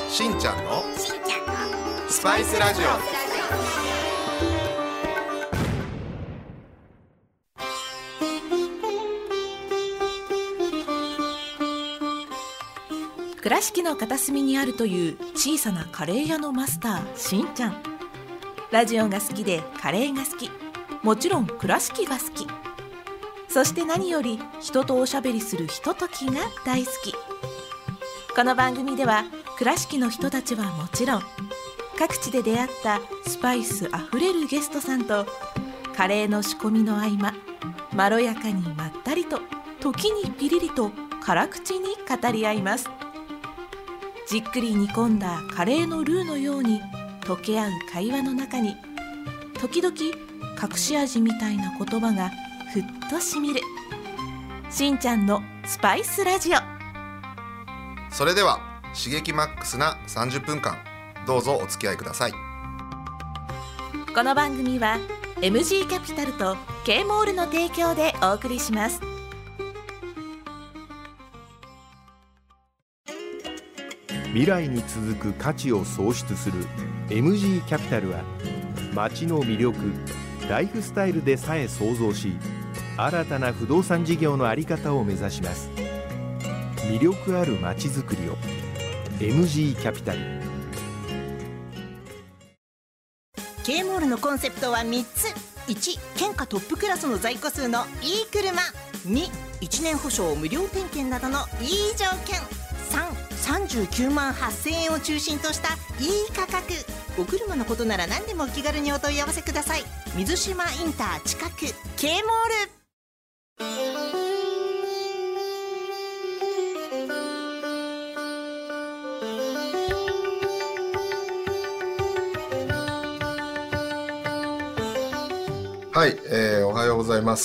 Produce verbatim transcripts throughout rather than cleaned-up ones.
しんちゃんのしんちゃんのスパイスラジオ。 倉敷の片隅にあるという小さなカレー屋のマスターしんちゃん。ラジオが好きでカレーが好き、もちろん倉敷が好き、そして何より人とおしゃべりするひとときが大好き。この番組では倉敷の人たちはもちろん、各地で出会ったスパイスあふれるゲストさんとカレーの仕込みの合間、まろやかにまったりと、時にピリリと辛口に語り合います。じっくり煮込んだカレーのルーのように溶け合う会話の中に、時々隠し味みたいな言葉がふっとしみるしんちゃんのスパイスラジオ。 それでは刺激マックスなさんじゅっぷんかん、どうぞお付き合いください。 この番組は エムジー キャピタルと K モールの提供でお送りします。 未来に続く価値を創出する エムジー キャピタルは、街の魅力、ライフスタイルでさえ創造し、新たな不動産事業の在り方を目指します。魅力ある街づくりを エムジー キャピタル。 K モールのコンセプトはみっつ。いち、県下トップクラスの在庫数のいい車。に、いちねん保証無料点検などのいい条件。さん、さんじゅうきゅうまんはっせんえんを中心としたいい価格。お車のことなら何でもお気軽にお問い合わせください。水島インター近く K モール。 はい、えー、おはようございます。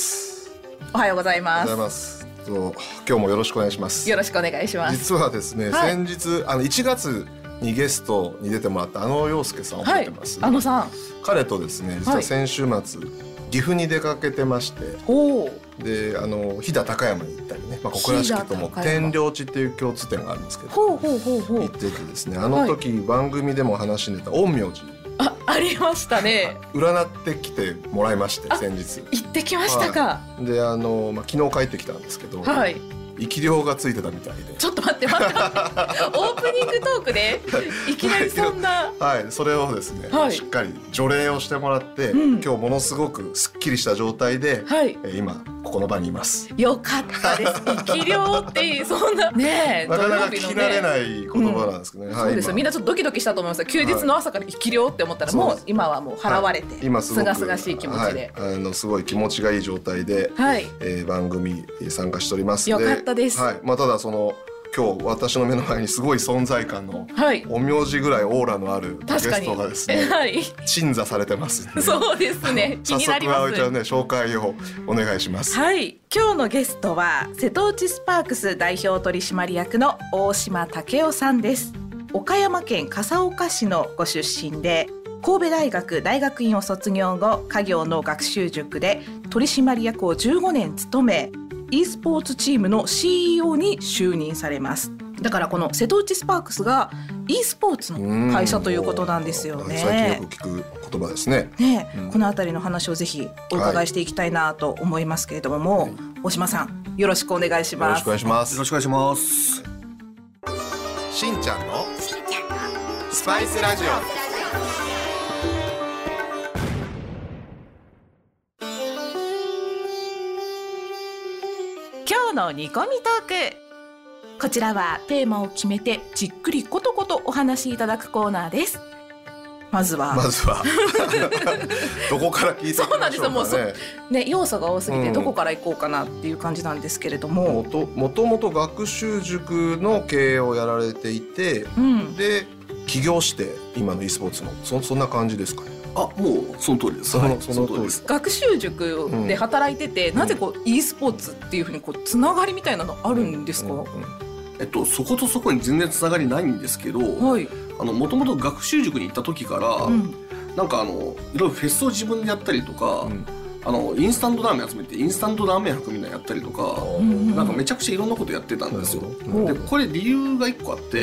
おはようございます。 おはようございます。と今日もよろしくお願いします。 よろしくお願いします。 実はですね、はい、先日あのいちがつにゲストに出てもらったあの陽介さんを覚えてます、 はい、あのさん。 彼とですね、実は先週末、はい、岐阜に出かけてまして、 おであの飛騨高山に行ったりね、まあ、ここらしくとも天領地っていう共通点があるんですけど、 ほうほうほうほう行っててですね、あの時、はい、番組でも話に出た陰陽師、 あ、ありましたね。 占ってきてもらいまして、先日行ってきましたか。 はい、であの、まあ、昨日帰ってきたんですけど、はい、生き量がついてたみたいで。 ちょっと待って待ってオープニングトークでいきなりそんなはい、それをですね、はい、しっかり除霊をしてもらって、うん、今日ものすごくすっきりした状態で、はい、えー、今ここの場にいます。 よかったです。生き量ってそんなね、 なかなか聞き慣れない言葉なんですけどね、うん、はい、 そうですよ。みんなちょっとドキドキしたと思います。休日の朝から生き量って思ったら、はい、もう今はもう払われて、はい、今すごくすがすがしい気持ちで、 はい、あのすごい気持ちがいい状態で、はい、えー、番組参加しております。 よかったです。 はい、まあ、ただその今日私の目の前にすごい存在感の、はい、陰陽師ぐらいオーラのあるゲストがですね、はい、鎮座されてます、ね、 そうですね。気になります。 早速葵ちゃんね、紹介をお願いします。 はい、今日のゲストは瀬戸内スパークス代表取締役の大島武夫さんです。岡山県笠岡市のご出身で、神戸大学大学院を卒業後、家業の学習塾で取締役をじゅうごねん務め、e スポーツチームの シーイーオー に就任されます。だからこの瀬戸内スパークスが e スポーツの会社ということなんですよね。 最近よく聞く言葉ですね。 ね、うん、このあたりの話をぜひお伺いしていきたいなと思いますけれども、も、はい、大島さんよろしくお願いします。 よろしくお願いします。 よろしくお願いします。 しんちゃんのしんちゃんのスパイスラジオ。 今日の煮込みトーク。こちらはテーマを決めてじっくりことことお話しいただくコーナーです。まずはまずはどこから聞いていきましょうかね。そうなんですよ。もうそ、 ね、要素が多すぎてどこから行こうかなっていう感じなんですけれども、 もともともと学習塾の経営をやられていて、うん、で起業して今の e スポーツの そ, そんな感じですかね。 あ、もうその通りです。 その、はい、その通りです。 学習塾で働いてて、うん、なぜこう e スポーツっていうふうにこうつながりみたいなのあるんですか？うんうんうん、 えっと、そことそこに全然つながりないんですけど、はい、あのもともと学習塾に行った時から、うん、なんかあのいろいろフェスを自分でやったりとか、うん、あのインスタントラーメン集めてインスタントラーメン博みんなやったりとか、うん、なんかめちゃくちゃいろんなことやってたんですよ。うん、でこれ理由が一個あって、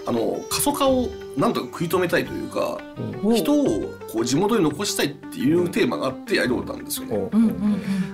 あの過疎化をなんとか食い止めたいというか、うん、人をこう地元に残したいっていうテーマがあってやり終えたんですよね、うん、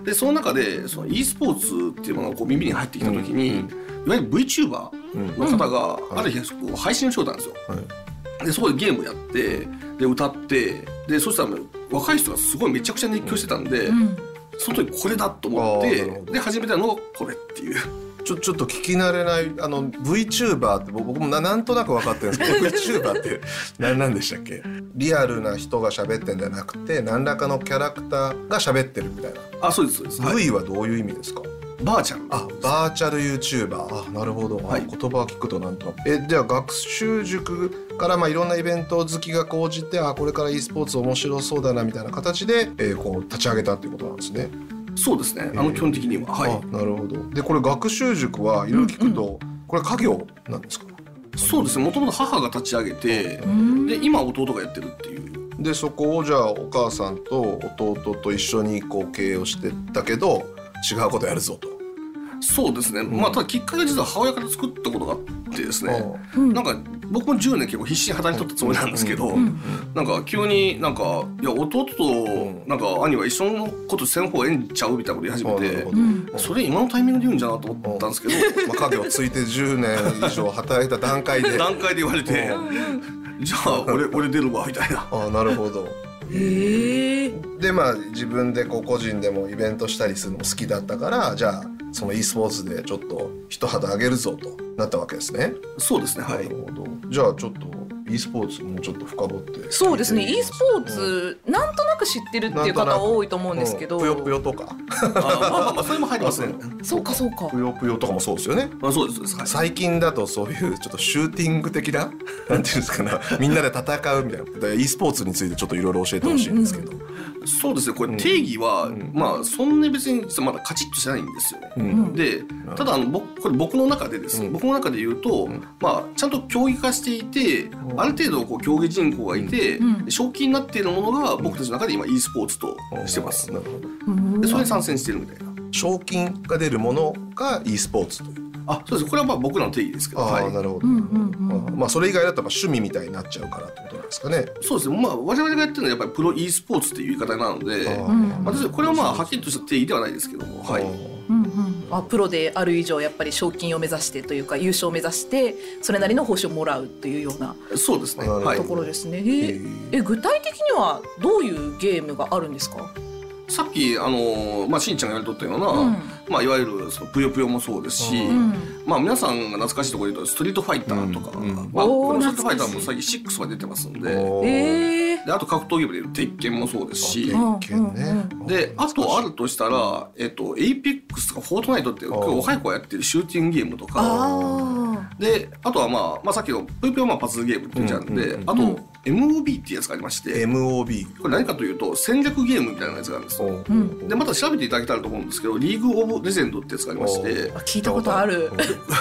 でその中でその e スポーツっていうものがこう耳に入ってきた時に、うん、いわゆる VTuber の方がある日配信をしようたんですよ、はい、でそこでゲームやってで歌ってでそしたら若い人がすごいめちゃくちゃ熱狂してたんで、うん、その時これだと思ってで始めたのがこれっていうちょ, ちょっと聞き慣れないあの VTuber って僕も な, なんとなく分かってるんですけどVTuber って何なんでしたっけ？リアルな人が喋ってんじゃなくて何らかのキャラクターが喋ってるみたいな。 あ、そうですそうです、 はい、V はどういう意味ですか？ バーチャル。 あ、バーチャル YouTuber。あ、なるほど、はい、言葉を聞くとなんとなくえじゃあ学習塾からまあいろんなイベント好きが講じてあこれから e スポーツ面白そうだなみたいな形で、えー、こう立ち上げたっていうことなんですね。 そうですね、あの基本的には、はい、 あ、なるほど。でこれ学習塾はいろいろ聞くと、うんうん、これ家業なんですか？ そうですね、もともと母が立ち上げて、うん、で今弟がやってるっていう。 でそこをじゃあお母さんと弟と一緒にこう経営をしてたけど違うことやるぞと。 そうですね、うん、まあただきっかけは実は母親から作ったことがあってですね、うん、なんか僕もじゅうねん結構必死に働いとったつもりなんですけど、うん、なんか急になんかいや弟となんか兄は一緒のことせん方がええんちゃうみたいなこと言い始めて、うん、それ今のタイミングで言うんじゃなと思ったんですけど、 まあ、影をついてじゅうねん以上働いた段階で段階で言われてじゃあ俺俺出るわみたいな。 あ、なるほど。へー。でまあ自分でこう個人でもイベントしたりするのも好きだったからじゃあその e スポーツでちょっと一肌上げるぞとなったわけですね。 そうですね、はい。 なるほど。じゃあちょっと e スポーツもうちょっと深掘ってそうですね e スポーツ、うん、なんとなく知ってるっていう方多いと思うんですけど、 ぷよぷよとかあ、まあまあそれも入りますね。 そうかそうか。 ぷよぷよとかもそうですよね。 あ、そうですそうです、はい、 最近だとそういうちょっとシューティング的ななんていうんですかねみんなで戦うみたいな e スポーツについてちょっといろいろ教えてほしいんですけど、うんうん、そうですね、これ定義は、うん、まあそんな別にまだカチッとしてないんですよね、うん、でただあの僕これ僕の中でです、うん、僕の中で言うと、うん、まあちゃんと競技化していて、うん、ある程度こう競技人口がいて、うん、賞金になっているものが僕たちの中で今 e スポーツとしてます、うん、なるほど。でそれに参戦してるみたいな。 賞金が出るものが e スポーツという。 あ、そうです。これはまあ僕らの定義ですけど。 あ、はい、なるほど、うんうんうん、まあそれ以外だと趣味みたいになっちゃうからってことなんですかね。 そうですね、まあ我々がやってるのはやっぱりプロ e スポーツっていう言い方なので、あ、まあ、これはまあはっきりとした定義ではないですけども、はい、 うんうん、あ、プロである以上やっぱり賞金を目指してというか優勝を目指してそれなりの報酬をもらうというようなそうですね、はい、 ところですね。ええ、具体的にはどういうゲームがあるんですか？ さっきあの、まあ、しんちゃんがやりとったような、うん、まあ、いわゆるそのぷよぷよもそうですし、うん、まあ、皆さんが懐かしいところで言うとストリートファイターとか、うんうん、まあ、このストリートファイターも最近シックスが出てますんで、えー、であと格闘ゲームでいう鉄拳もそうですし、鉄拳ね、であとあるとしたら、えっと、エイペックスとかフォートナイトっていう若い子がやってるシューティングゲームとか、あであとは、まあ、まあさっきのぷよぷよはパズルゲームって言っちゃうんで、うんうんうん、あとエムオービー っていうやつがありましてエムオービーこれ何かというと戦略ゲームみたいなやつがあるんですよ、うん、でまた調べていただけたらと思うんですけどリーグオブレジェンドってやつがありまして聞いたことある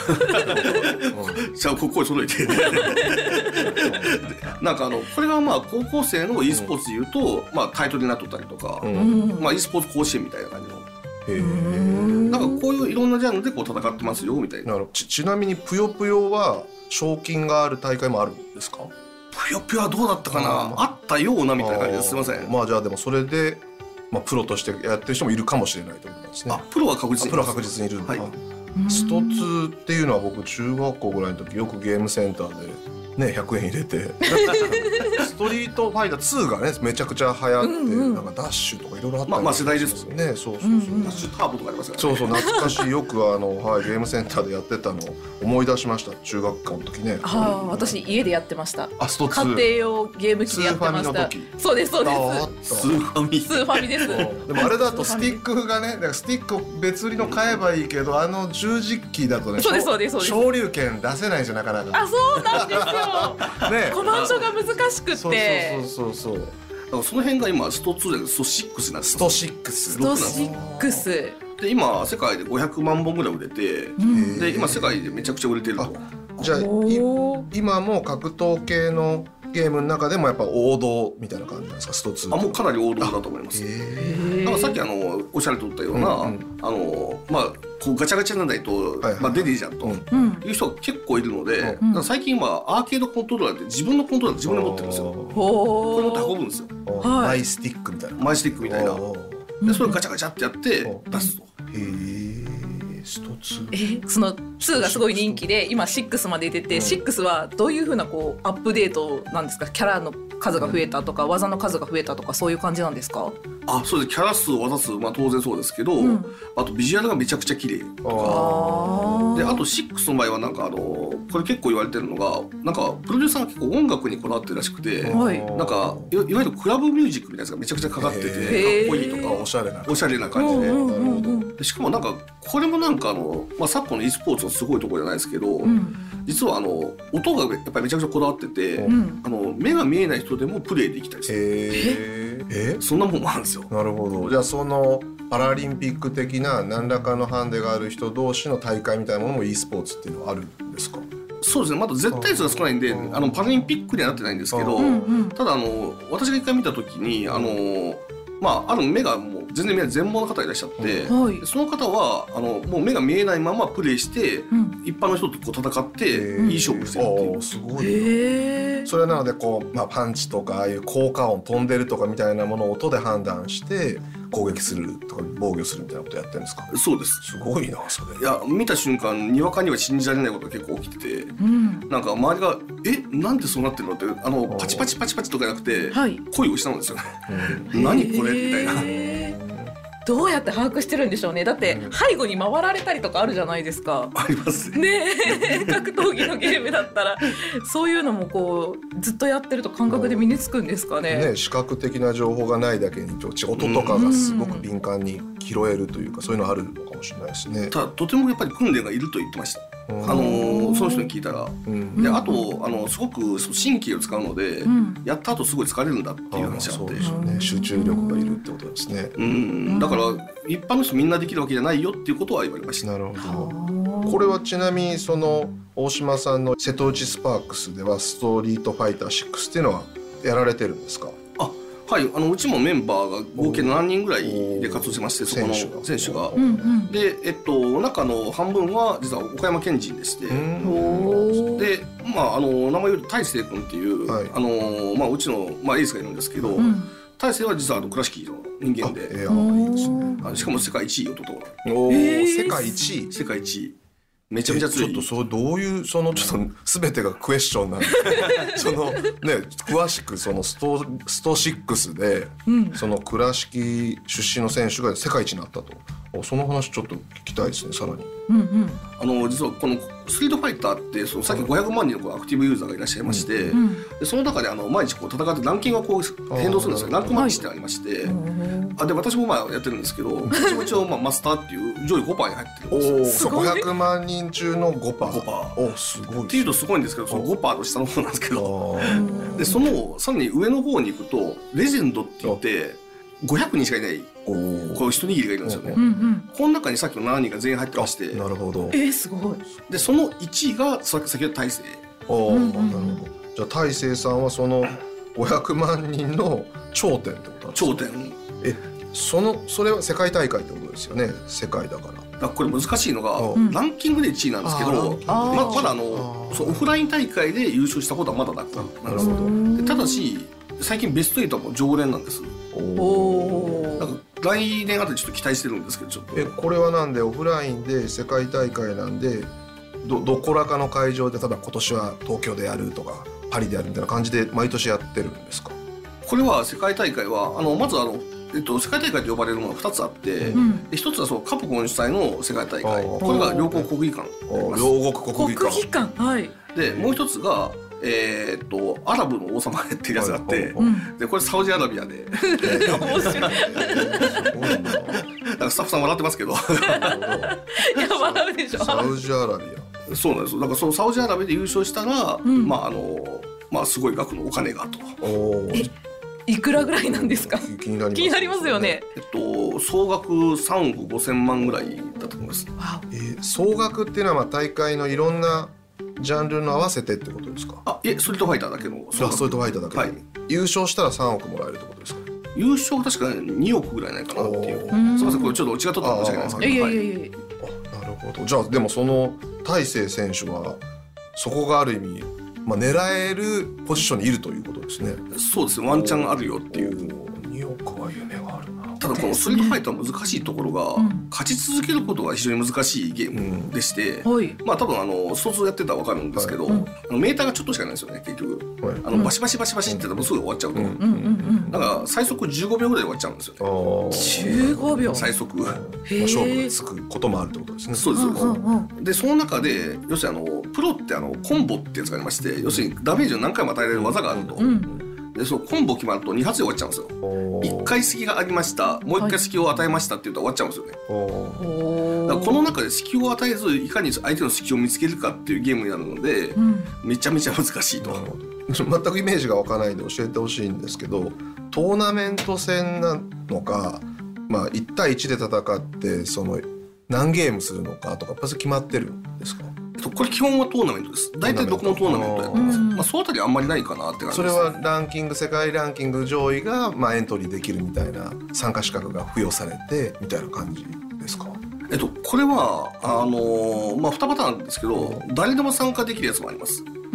じゃあここに揃えてなんかあのこれがまあ高校生の e スポーツでいうと、まあ、タイトルになっとったりとか、うんまあ、e スポーツ甲子園みたいな感じのへなんかこういういろんなジャンルでこう戦ってますよみたいな。 ち, ちなみにぷよぷよは賞金がある大会もあるんですか？ ぷよぷよはどうだったかな、あ, あったようなみたいな感じです。すいません。 まあじゃあでもそれで、まあ、プロとしてやってる人もいるかもしれないということですね。 あ、プロは確実にいる。 プロは確実にいるんだ、はい、ストツっていうのは僕中学校ぐらいの時よくゲームセンターでね、ひゃくえん入れてストリートファイターツーがねめちゃくちゃ流行って、うんうん、なんかダッシュとかいろいろあったり、 まあ、まあ世代ですよね。 そうそうそう、うんうん、 ダッシュターボとかありますからね。 そうそう懐かしいよくあの、はい、ゲームセンターでやってたのを思い出しました。中学校の時ね。 あ、私家でやってました。 あ、ストツー家庭用ゲーム機でやってました。そうですそうです。 スーファミスーファミです。 でもあれだとスティックがね、だからスティックを別売りの買えばいいけど、あの十字キーだとね、 そうですそうですそうです。 昇竜拳出せないじゃなかなか。 あ、そうなんですよ。ね、コマンドが難しくて。そうそうそうそう。だからその辺が今ストツーでストシックスなんです。 ストシックス。 ストシックス。 で今世界でごひゃくまんぼんぐらい売れて、で今世界でめちゃくちゃ売れてると。 じゃあ今も格闘系のゲームの中でもやっぱ王道みたいな感じなんですか、ストツー。 あもうかなり王道だと思います。なんかさっきあのおっしゃりとったような、うんうん、あのまあこうガチャガチャなんないと、はいはい、まあ、出ていいじゃんと、うん、いう人が結構いるので、うん、最近はアーケードコントローラーって自分のコントローラー自分で持ってるんですよ。これ持って運ぶんですよ。 マイスティックみたいな。 マイスティックみたいな。でそれをガチャガチャってやって出すと。 へー。ストツーえそのツーがすごい人気で今シックスまで出てて、うん、シックスはどういう風なこうアップデートなんですか？キャラの数が増えたとか、うん、技の数が増えたとかそういう感じなんですか？ あそうです。キャラ数技数、まあ、当然そうですけど、うん、あとビジュアルがめちゃくちゃ綺麗とかあであとシックスの場合はなんかあのこれ結構言われてるのがなんかプロデューサーが結構音楽にこだわってるらしくて、はい、なんかいわゆるクラブミュージックみたいなやつがめちゃくちゃかかっててかっこいいとかおしゃれなおしゃれな感じで、うんうんうん、でしかもなんかこれもなんかあの、まあ、昨今の e スポーツのすごいところじゃないですけど、うん、実はあの音がやっぱりめちゃくちゃこだわってて、うん、あの目が見えない人でもプレイできたりする。 へえそんなもんもあるんですよ。 なるほど。じゃあそのパラリンピック的な何らかのハンデがある人同士の大会みたいなものも e スポーツっていうのはあるんですか？ そうですね。まだ絶対数が少ないんであのパラリンピックにはなってないんですけど、うんうん、ただあの私が一回見た時にあのまあ、ある目がもう全然見えない全盲の方がいらっしゃって、うん、その方はあのもう目が見えないままプレイして、うん、一般の人とこう戦っていい勝負してるっていう、うん、 すごいな。それはなのでこう、まあ、パンチとかああいう効果音飛んでるとかみたいなものを音で判断して攻撃するとか防御するみたいなことやってるんですか？ そうです。 すごいなそれ。 いや見た瞬間にわかには信じられないことが結構起きてて、うん、なんか周りがえなんでそうなってるのってあのパチパチパチパチとかじゃなくて、はい、声をしたんですよね、うん、何これみたいな。 どうやって把握してるんでしょうね。だって背後に回られたりとかあるじゃないですか。 ありますね。 ね格闘技のゲームだったらそういうのもこうずっとやってると感覚で身につくんですかね。 ね視覚的な情報がないだけに音とかがすごく敏感に拾えるというかそういうのあるのかもしれないですね。 ただとてもやっぱり訓練がいると言ってました。あのその人に聞いたら、うん、であとあのすごく神経を使うので、うん、やった後すごい疲れるんだっていう話があって、そうですよね。集中力がいるってことですね。うん、だから一般の人みんなできるわけじゃないよっていうことは言われました。 なるほど。これはちなみにその大島さんの瀬戸内スパークスではストリートファイターシックスっていうのはやられてるんですか？ あはい、あのうちもメンバーが合計ななにんぐらいで活動してまして、そこの選手が、うんうん、で、えっと、中の半分は実は岡山県人でして、で、まあ、あの名前言うと大成君っていう、はい、あのまあ、うちの、まあ、エースがいるんですけど、うん、大成は実はあの倉敷の人間で、えーいいですね、あのしかも世界一位男が、 お、えー、世界一位世界一位めちゃめちゃ強い。 ちょっとそうどういうそのちょっと全てがクエスチョンなんでそのね詳しくそのストストシックスで、うん、その倉敷出身の選手が世界一になったと。その話ちょっと聞きたいですねさらに。 うんうん、 あの実はこのストリートファイターってそのさっきごひゃくまんにんのアクティブユーザーがいらっしゃいまして、うん、でその中であの毎日こう戦ってランキングがこう変動するんですよ。ランクマッチってありまして、はい、あで私もまあやってるんですけど私も一応まあマスターっていう上位 ごパーセント に入ってるんですよ。 ごひゃくまんにん中の ごパーセント。 ごパーセントおすごいっていうとすごいんですけどその ごパーセント の下の方なんですけどでそのさらに上の方に行くとレジェンドって言ってごひゃくにんしかいないこう一握りがいるんですよね、うんうん、この中にさっきのななにんが全員入ってまして。 なるほど。 えー、すごい。 でそのいちいがさ先ほど大成。 お、うんうん、なるほど。じゃあ大成さんはそのごひゃくまんにんの頂点ってことなんですか？ 頂点。 えそのそれは世界大会ってことですよね。世界だから。 だからこれ難しいのが、うん、ランキングでいちいなんですけど、ま, まだあのそうオフライン大会で優勝したことはまだなくなんですよ。でただし最近ベストエイトはもう常連なんです。おなんか来年あたりちょっと期待してるんですけどちょっと。 えこれはなんでオフラインで世界大会なんで ど, どこらかの会場で例えば今年は東京でやるとかパリでやるみたいな感じで毎年やってるんですか？ これは世界大会はあのまずあのえっと、世界大会と呼ばれるものがふたつあって、うん、ひとつはそうカプコン主催の世界大会、これが両国国技館両国国技館国技館、はい、 でもう一つが、えー、っとアラブの王様っていうやつがあって、はい、でこれサウジアラビアで、えー、面白いなんかスタッフさん笑ってますけどいや笑うでしょ。 サウジアラビアそうなんですよ。だからそのサウジアラビアで優勝したら、うん、まああのまあすごい額のお金がと。 おいくらぐらいなんですか？ 気になります、ね、 気になりますよね。 えっと総額さんおくごせんまんぐらいだと思います。 えー、総額っていうのはまあ大会のいろんなジャンルの合わせてってことですか？ あ、いえ、ストリートファイターだけの。 ストリートファイターだけで、はい、優勝したらさんおくもらえるってことですか？ 優勝確かにおくぐらいないかなっていう。すみません、これちょっと違っとったかもしれないですけど。 いやいやいやいや。 あ、なるほど。じゃあでもその大勢選手はそこがある意味、まあ、狙えるポジションにいるということですね。 そうですね、ワンチャンあるよっていう。 におくは夢があるな。 ただこのストリートファイター難しいところが、うん、勝ち続けることが非常に難しいゲームでして、うん、まあ多分あのストツやってたら分かるんですけど、はい、あのメーターがちょっとしかないんですよね結局、はい、あのバシバシバシバシってやったらすぐ終わっちゃうと、うん、だから最速じゅうごびょうぐらいで終わっちゃうんですよね。 じゅうごびょう最速、まあ、 勝負がつくこともあるってことですね。 そうですそうです、うんうんうん、でその中で要するにあのプロってあのコンボってやつがありまして、要するにダメージを何回も与えられる技があると、うん、でそのコンボ決まるとに発で終わっちゃうんですよ。いっかい隙がありました、もういっかい隙を与えましたって言うと終わっちゃうんですよね。だからこの中で隙を与えずいかに相手の隙を見つけるかっていうゲームになるので、うん、めちゃめちゃ難しいと。 全くイメージが湧かないんで教えてほしいんですけど、トーナメント戦なのか、まあ、いち対いちで戦ってその何ゲームするのかとかまず決まってるんですか？ これ基本はトーナメントです。大体どこもトーナメントやってます。まあ、そのあたりあんまりないかなって感じです。 それはランキング世界ランキング上位がまあエントリーできるみたいな参加資格が付与されてみたいな感じですか？ えっとこれはあのー、まあにパターンなんですけど、誰でも参加できるやつもあります。うん、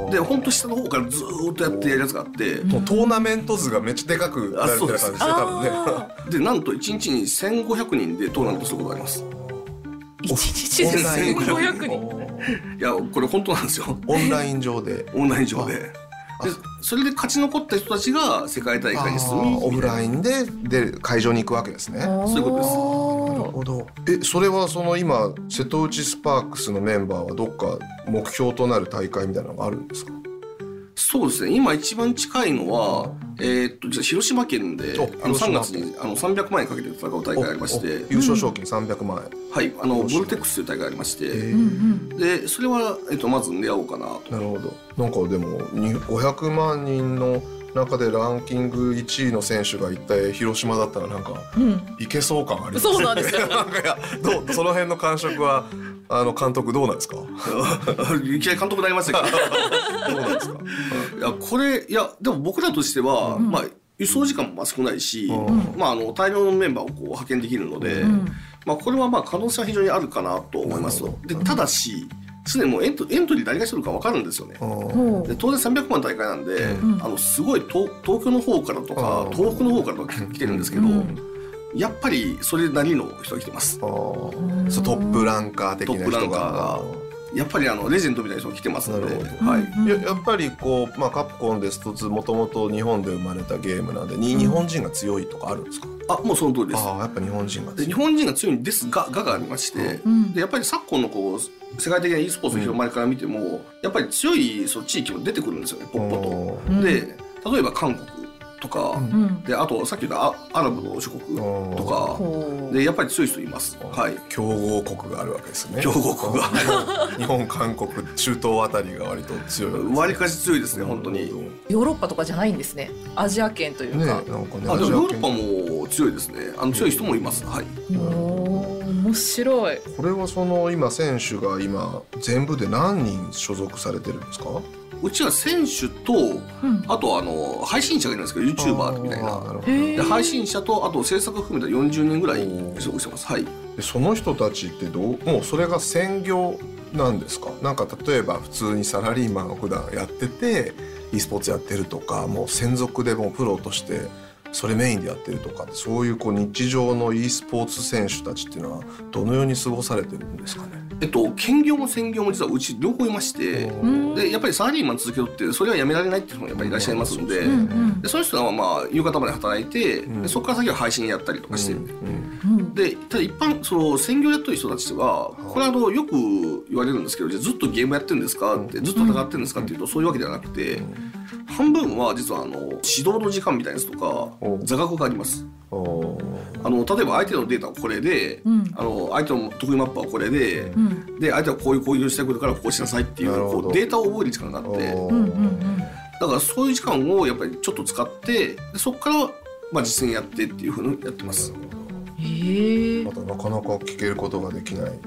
で本当下の方からずーっとやってやるやつがあって、 もうトーナメント図がめっちゃでかくなるみたいな感じですね多分ね。 でなんといちにちにせんごひゃくにんでトーナメントすることがあります。 いちにちでせんごひゃくにん。 いやこれ本当なんですよ。 オンライン上で。 オンライン上で。でそれで勝ち残った人たちが世界大会に進み、 オフラインでで会場に行くわけですね。 そういうことです。 なるほど。えそれはその今瀬戸内スパークスのメンバーはどっか目標となる大会みたいなのがあるんですか？ そうですね、今一番近いのは、えー、っとじゃあ広島県であのさんがつにあのさんびゃくまんえんかけて戦う大会がありまして、 優勝賞金さんびゃくまんえん、 はい、あのボルテックスという大会がありまして、でそれは、えー、っとまず狙おうかなと。 なるほど。なんかでもごひゃくまんにんの中でランキングいちいの選手が一体広島だったらなんか、うん、いけそう感ありますね。 そうなんですよ。 なんかいやどうその辺の感触はあの監督どうなんですか？ いきなり監督になりましたけどどうなんですか？いやこれいやでも僕らとしては、うん、まあ輸送時間も少ないし、うん、まああの大量のメンバーをこう派遣できるので、うん、まあこれはまあ可能性は非常にあるかなと思いますと。でただしすでにもうエント、エントリー誰がしてるか分かるんですよね。で当然さんびゃくまん大会なんで、うん、あのすごい 東, 東京の方からとか東北の方からとか来てるんですけど、うん、やっぱりそれなりの人が来てます。 あそうトップランカー的な人がやっぱりあのレジェンドみたいな人が来てますので、 はい、や, やっぱりこう、まあ、カプコンですともともと日本で生まれたゲームなんで、うん、日本人が強いとかあるんですか？ あもうその通りです。 あやっぱ日本人が強い。 で日本人が強いんですがががありまして、うん、でやっぱり昨今のこう世界的な e スポーツの広まりから見ても、うん、やっぱり強いその地域も出てくるんですよねポッポと。で例えば韓国とか、うん、であとさっき言ったアラブの諸国とかでやっぱり強い人います、はい、 強豪国があるわけですね。 強豪国が日本韓国中東あたりが割と強いわけですね。 割かし強いですね本当に。 ヨーロッパとかじゃないんですね。アジア圏というか、ね、なんかね、 あでもヨーロッパも強いですね。あの強い人もいます、はい。 お面白い。 これはその今選手が今全部で何人所属されてるんですか？ うちは選手と、うん、あとあの配信者がいるんですけど YouTuber みたいなで配信者とあと制作含めたよんじゅうにんぐらい所属してます、はい、 でその人たちってどうもうそれが専業なんですか？なんか例えば普通にサラリーマンを普段やってて e スポーツやってるとか、もう専属でもうプロとしてそれメインでやってるとか、そういうこう日常の e スポーツ選手たちっていうのはどのように過ごされてるんですかね？ えっと、兼業も専業も実はうち両方いまして、でやっぱりサラリーマン続けろってそれはやめられないっていう人もやっぱりいらっしゃいますので、うん、でそういう人はまあ夕方まで働いて、うん、でそこから先は配信やったりとかしてるんで、うんうん、でただ一般その専業やってる人たちはこれはあのよく言われるんですけど、じゃあずっとゲームやってるんですかって、ずっと戦ってるんですかっていうとそういうわけではなくて、半分は実はあの指導の時間みたいなやつとか座学があります。あの例えば相手のデータはこれで、うん、あの相手の得意マップはこれで、うん、で相手はこういう攻撃をしてくるからこうしなさいっていう、こうデータを覚える時間があって、だからそういう時間をやっぱりちょっと使ってでそこからまあ実践やってっていうふうにやってます。 へーまたなかなか聞けることができない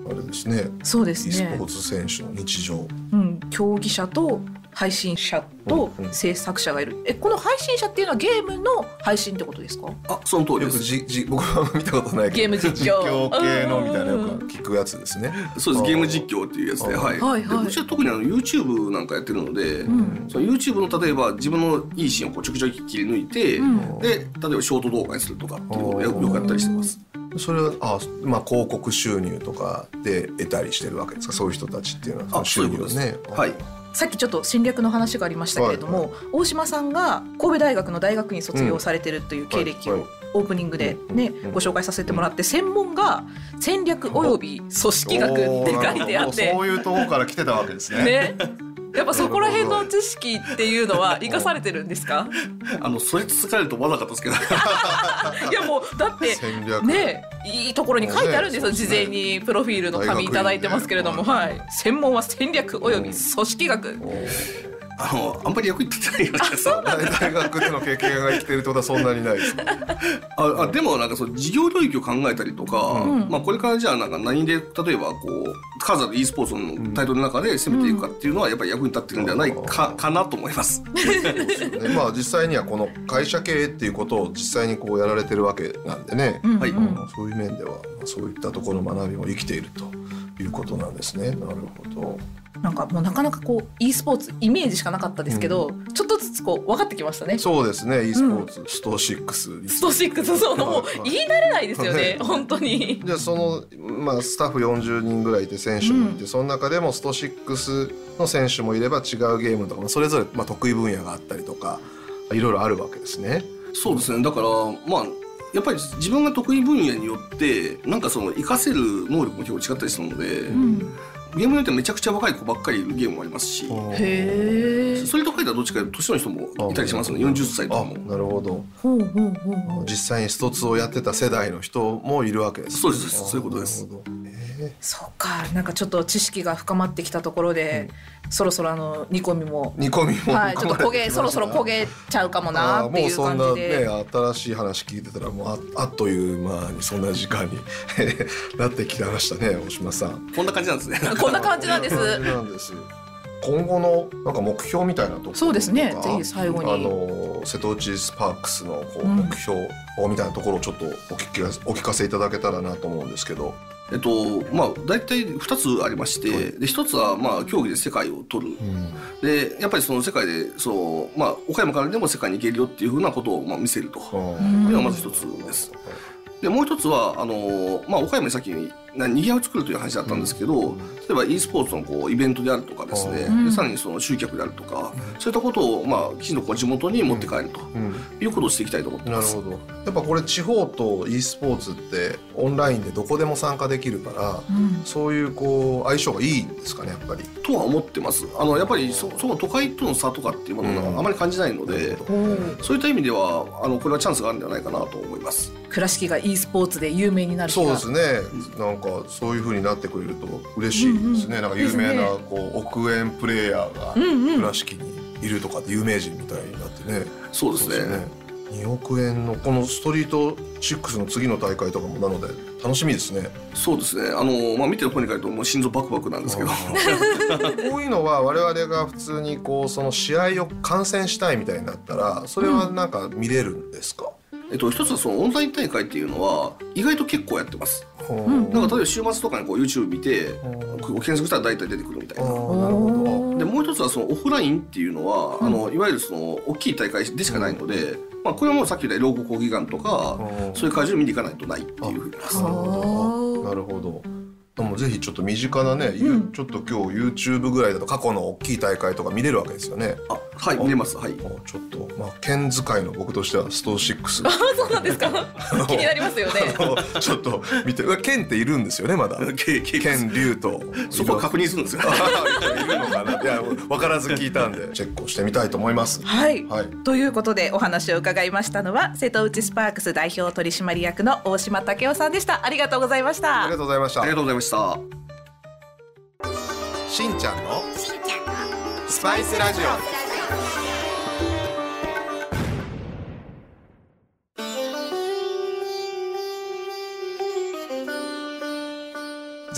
あれですね。 そうですね。 e スポーツ選手の日常。 うん、競技者と配信者と制作者がいる、うんうん、えこの配信者っていうのはゲームの配信ってことですか？ あ、その通りです。 よくじじ僕は見たことないけどゲーム実況系のみたいなよく聞くやつですね。 そうです、ゲーム実況っていうやつで、はい、はいはい、でうちは特にあの YouTube なんかやってるので、うん、その YouTube の例えば自分のいいシーンをこうちょきちょき切り抜いて、うん、で例えばショート動画にするとかっていうのをよくやったりしてます。 それはあ、まあ、広告収入とかで得たりしてるわけですか？そういう人たちっていうのはその収入ですね。 はい。 さっきちょっと侵略の話がありましたけれども、はいはい、大島さんが神戸大学の大学院卒業されてるという経歴をオープニングでね、ご紹介させてもらって、専門が戦略および組織学って書いてあって、 そういうところから来てたわけですね。 ね、やっぱそこら辺の知識っていうのは生かされてるんですか？ あのそれつかれると思わなかったですけどいやもうだってね、いいところに書いてあるんですよ、ね、事前にプロフィールの紙いただいてますけれども、ね、はい、専門は戦略および組織学。 あのあんまり役に立ってないような気がする。 大学での経験が生きてるってことはそんなにないですか？ ああでもなんかそう事業領域を考えたりとか、うん、まあ、これからじゃあなんか何で例えばこう数ある e スポーツのタイトルの中で攻めていくかっていうのはやっぱり役に立ってるんではないか、かなと思います。 まあ実際にはこの会社経営っていうことを実際にこうやられてるわけなんでね、うんうん、はい、そういう面ではそういったところの学びも生きているということなんですね。なるほど。 なんかもうなかなかこう e スポーツイメージしかなかったですけど、うん、ちょっとずつこう分かってきましたね。 そうですね。 e スポーツ、うん、ストシックスストシックス、そう、もう言い慣れないですよね、本当に。 じゃあその、まあ、スタッフよんじゅうにんぐらいいて選手もいて、うん、その中でもストシックスの選手もいれば違うゲームとかそれぞれまあ得意分野があったりとかいろいろあるわけですね。 そうですね。だからまあやっぱり自分が得意分野によってなんかその活かせる能力も結構違ったりするので、うん、ゲームによってめちゃくちゃ若い子ばっかりいるゲームもありますし、へそれとかいたらどっちか年の人もいたりしますね。よんじゅっさいとかも。 なるほど。ほうほうほうほう。実際にストツをやってた世代の人もいるわけです、ね。 そうです、そういうことです。 そうか、なんかちょっと知識が深まってきたところで、うん、そろそろあの煮込みも煮込みも、 はい、ちょっと焦げそろそろ焦げちゃうかもなっていう感じで、もうそんなね新しい話聞いてたらもう あ, あっという間にそんな時間になってきてましたね。大島さん、 こんな感じなんですね。 こんな感じなんです。 こんな感じなんです。今後のなんか目標みたいなところとか、 そうですね、ぜひ最後にあの瀬戸内スパークスのこう目標みたいなところをちょっとお聞きお聞かせいただけたらなと思うんですけど。 えっとまあ、大体ふたつありまして、はい、でひとつはまあ競技で世界を取る、うん、でやっぱりその世界でそう、まあ、岡山からでも世界に行けるよっていうふうなことをまあ見せるというのがまずひとつです。でもう一つはあの、まあ、岡山に先ににぎわいを作るという話だったんですけど、うん、例えば e スポーツのこうイベントであるとかですね、うん、でさらにその集客であるとか、うん、そういったことを、まあ、きちんとこう地元に持って帰るということをしていきたいと思ってます。 なるほど。やっぱこれ地方と e スポーツってオンラインでどこでも参加できるから、うん、そういうこう相性がいいんですかね、やっぱり。 とは思ってます。あのやっぱり そ, その都会との差とかっていうものがあまり感じないので、うん、そういった意味ではあのこれはチャンスがあるんではないかなと思います。 倉敷が e スポーツで有名になる日が。 そうですね。なんかそういう風になってくれると嬉しいですね。うんうん、なんか有名なこう億円プレイヤーが倉敷にいるとかって有名人みたいになってね。 そうですね。そうですね。 におくえんのこのストリートシックスの次の大会とかもなので楽しみですね。 そうですね。あのまあ見てる方に帰るともう心臓バクバクなんですけど。 こういうのは我々が普通にこうその試合を観戦したいみたいになったらそれはなんか見れるんですか？ えっと、一つはそのオンライン大会っていうのは意外と結構やってます。なんか例えば週末とかにこう YouTube 見て検索したら大体出てくるみたいな。なるほど。でもう一つはそのオフラインっていうのは、うん、あのいわゆるその大きい大会でしかないので、うん、まあ、これはもうさっき言ったローゴ講義館とか、うん、そういう会場を見に行かないとないっていうふうになります。 なるほど。もうぜひちょっと身近なね、うん、ちょっと今日 YouTube ぐらいだと過去の大きい大会とか見れるわけですよね。 あ、はい、見れます。はい。 ちょっとまあ剣使いの僕としてはストシックス。 あ、そうなんですか。気になりますよね。 ちょっと見て、剣っているんですよねまだ。剣竜とそこは確認するんですよ。 いるのかな。いや分からず聞いたんでチェックをしてみたいと思います。 はい。はい、ということでお話を伺いましたのは瀬戸内スパークス代表取締役の大島武夫さんでした。ありがとうございました。 ありがとうございました。 ありがとうございました。 しんちゃんのスパイスラジオ。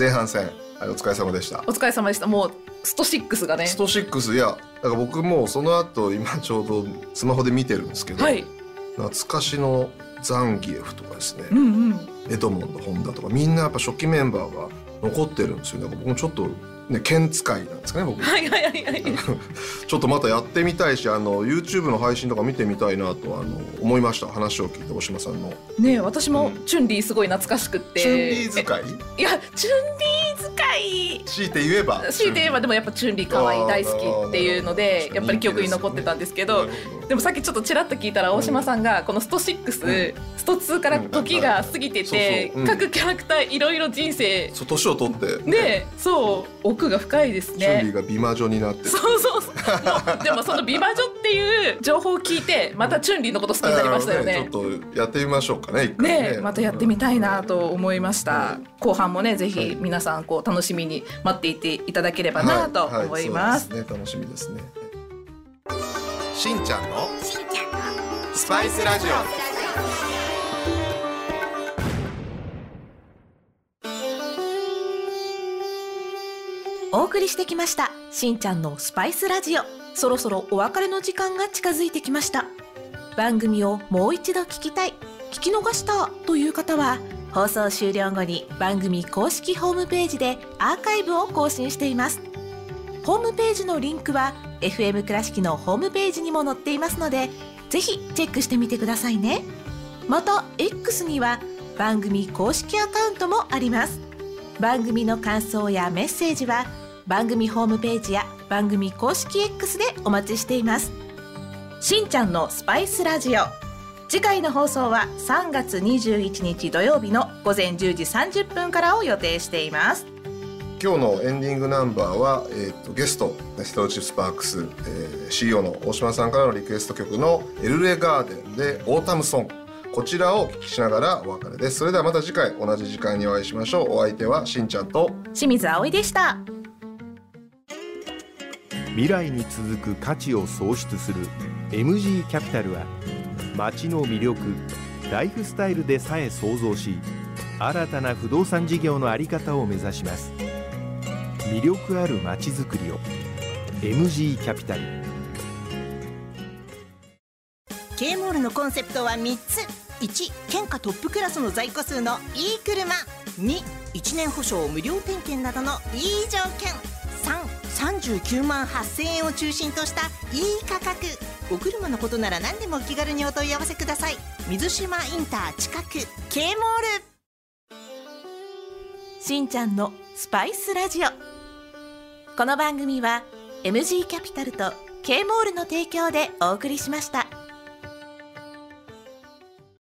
前半戦、はい、お疲れ様でした。 お疲れ様でした。もうストろくがね、 ストろく、いやだから僕もその後今ちょうどスマホで見てるんですけど、はい、懐かしのザンギエフとかですね、うんうん、エドモンド・ホンダとかみんなやっぱ初期メンバーが残ってるんですよ。だから僕もちょっとね、剣使いなんですかね僕。はいはいはいはい。ちょっとまたやってみたいし、あの YouTube の配信とか見てみたいなとあの思いました。話を聞いて大島さんの。 ねえ、私もチュンリーすごい懐かしくって。 チュンリー使い？ いや、チュンリー使い。 強いて言えば。 強いて言えばでもやっぱチュンリー可愛い大好きっていうのでやっぱり記憶に残ってたんですけど、でもさっきちょっとちらっと聞いたら大島さんがこのストろく、うん、ストツーから時が過ぎてて、各キャラクターいろいろ人生。 そう年を取って。 ね、そう奥が深いですね。 チュンリーが美魔女になってる。 そうそうそう。でもその美魔女っていう情報を聞いてまたチュンリーのこと好きになりましたよね。 ね、ちょっとやってみましょうかね。一回ね、 ね、またやってみたいなと思いました。うん、後半もねぜひ皆さんこう楽しみに待っていていただければなと思います。 はいはい、そうですね、楽しみですね。しんちゃんのスパイスラジオ。 お送りしてきましたしんちゃんのスパイスラジオ。そろそろお別れの時間が近づいてきました。番組をもう一度聞きたい、聞き逃したという方は放送終了後に番組公式ホームページでアーカイブを更新しています。ホームページのリンクは エフエム 倉敷のホームページにも載っていますのでぜひチェックしてみてくださいね。また X には番組公式アカウントもあります。番組の感想やメッセージは番組ホームページや番組公式 X でお待ちしています。しんちゃんのスパイスラジオ、次回の放送はさんがつにじゅういちにち土曜日のごぜんじゅうじさんじゅっぷんからを予定しています。 今日のエンディングナンバーは、えー、とゲスト瀬戸内スパークス、えー、シーイーオー の大島さんからのリクエスト曲のエルレガーデンでオータムソング、こちらをお聞きしながらお別れです。それではまた次回同じ時間にお会いしましょう。お相手はしんちゃんと清水葵でした。 未来に続く価値を創出する エムジー キャピタルは街の魅力、ライフスタイルでさえ創造し新たな不動産事業の在り方を目指します。魅力ある街づくりを エムジー キャピタル。 K モールのコンセプトはみっつ。いち、県下トップクラスの在庫数のいい車。に、いちねん保証無料点検などのいい条件。さん、さんじゅうきゅうまんはっせんえんを中心としたいい価格。お車のことなら何でもお気軽にお問い合わせください。水島インター近く K モール。 しんちゃんのスパイスラジオ。この番組は エムジー キャピタルと K モールの提供でお送りしました。